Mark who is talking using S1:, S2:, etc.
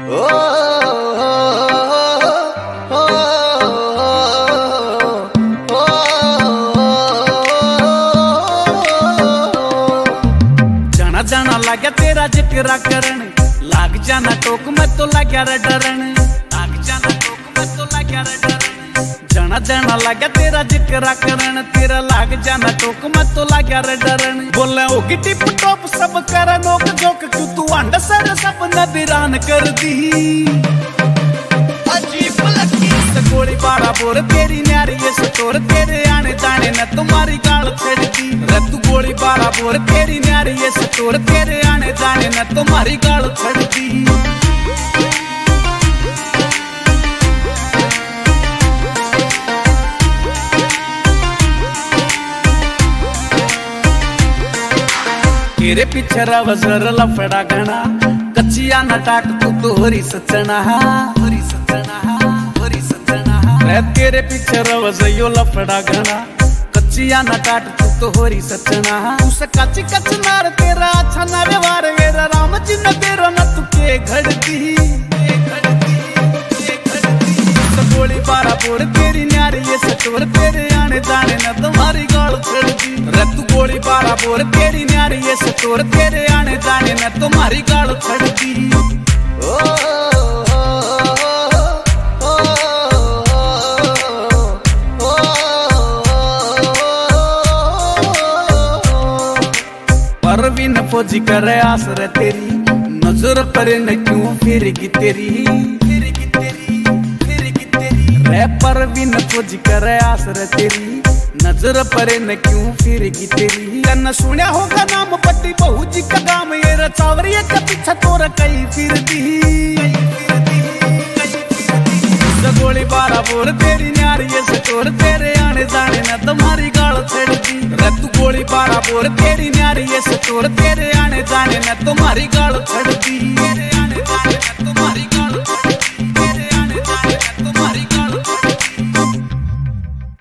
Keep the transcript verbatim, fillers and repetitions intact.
S1: जाना जाना लाग्या तेरा जिक्रा करन, लाग जाना टोक मैं तो लाग्या रे डरन, लाग जाना टोक मैं तो लाग्या रे डरन। जाना जाना लाग्या तेरा जिक्रा करन, तेरा लाग जाना टोक मैं तो लाग्या रे डरन। बोले ओ गिटी पटोप सब कर नोक जोक, क्यों तू अंड सर सपना बिरान कर दी। अजीब लगी गोली बारा बोर तेरी न्यारी ये सटोर, तेरे आने जाने न तुम्हारी गाल छेड़ दी। रे तू गोली बारा बोर तेरी न्यारी ये सटोर, तेरे आने जाने न तुम्हारी गाल छेड़ दी। तेरे पीछे रवजर लफड़ा घना, कच्चिया न टाक तू तो होरी सचना, होरी सचना, होरी सचना। रे तेरे पीछे रवजयो लफड़ा घना, कच्चिया न टाक तू तो होरी सचना। तू से कच्ची कच्च नार तेरा अच्छा ना व्यवहार, वेरा राम जी न तेरा न तू के घड़ती, के घड़ती, के घड़ती। गोली बारा बोर तेरी न्यारी ये सटोर, तेरे आने जाने न तुम्हारी गाल छेड़ दी। रे तू गोली बारा बोर तेरी न्यारी ये सटोर, तेरे आने जाने न तुम्हारी गाल छेड़ दी। परवीन फौजी करे आस रे तेरी, नजर पर न क्यों फिरेगी तेरी, फिरेगी तेरी, फिरेगी तेरी। रे परवीन फौजी करे आस रे तेरी, नजर पर न क्यों फिरेगी तेरी। कन्न सुनिया होगा नाम पट्टी बहू जी का गाम, ये रचावरी का पीछा तोरा कई फिर दी। गोली बारा बोर तेरी न्यारी ये सटोर, तेरे आने जाने न तुम्हारी गाल छेड़ दी। रे तू गोली बारा बोर तेरी न्यारी ये सटोर, तेरे आने जाने न तुम्हारी गाल छेड़ दी।